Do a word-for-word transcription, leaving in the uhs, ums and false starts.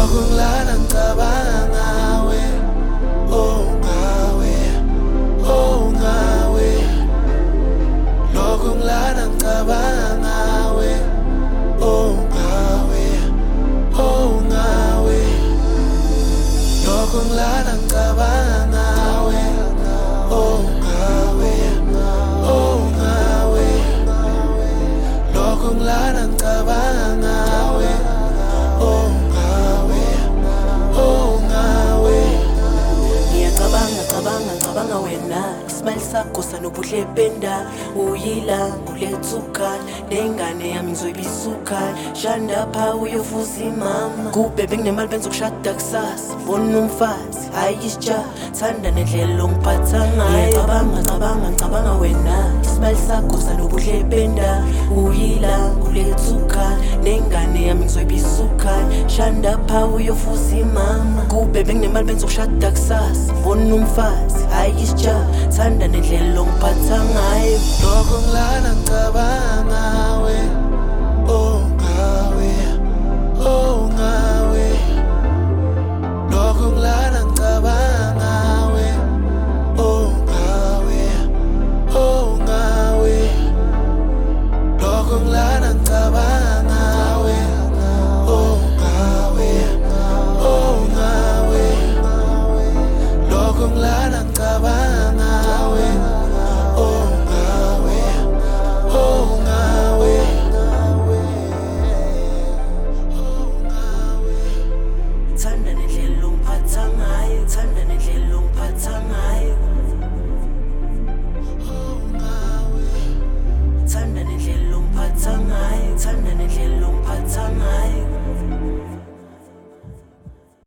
lokho ngilala ngicabanga ngawe, oh ngawe, oh ngawe. Lokho ngilala ngicabanga ngawe, oh ngawe, oh ngawe. Lokho ngilala ngicabanga ngawe, oh ngawe, oh ngawe. Lokho ngilala ngicabanga ngawe, oh ngawe, oh ngawe. Ngiyacabanga cabanga cabanga wena, ismail sakho sanobuhle benda. Uyila ngulethuka nengane yami ngizoyibisuka. Shanda pha uyofuza imama kube benginemali benzokushada kusasa. Bona umfazi hayi isitsha, thanda nendlela ongiphatha ngayo. Ngiyacabanga cabanga cabanga wena, ismail sakho sanobuhle benda. Uyila ngulethuka nengane yami ngizoyibisuka. Shanda pha uyofuza imama kube benginemali benzokushada kusasa. Bona umfazi hayi isitsha, thanda nendlela ongiphatha ngayo. Lokho ngilala ngicabanga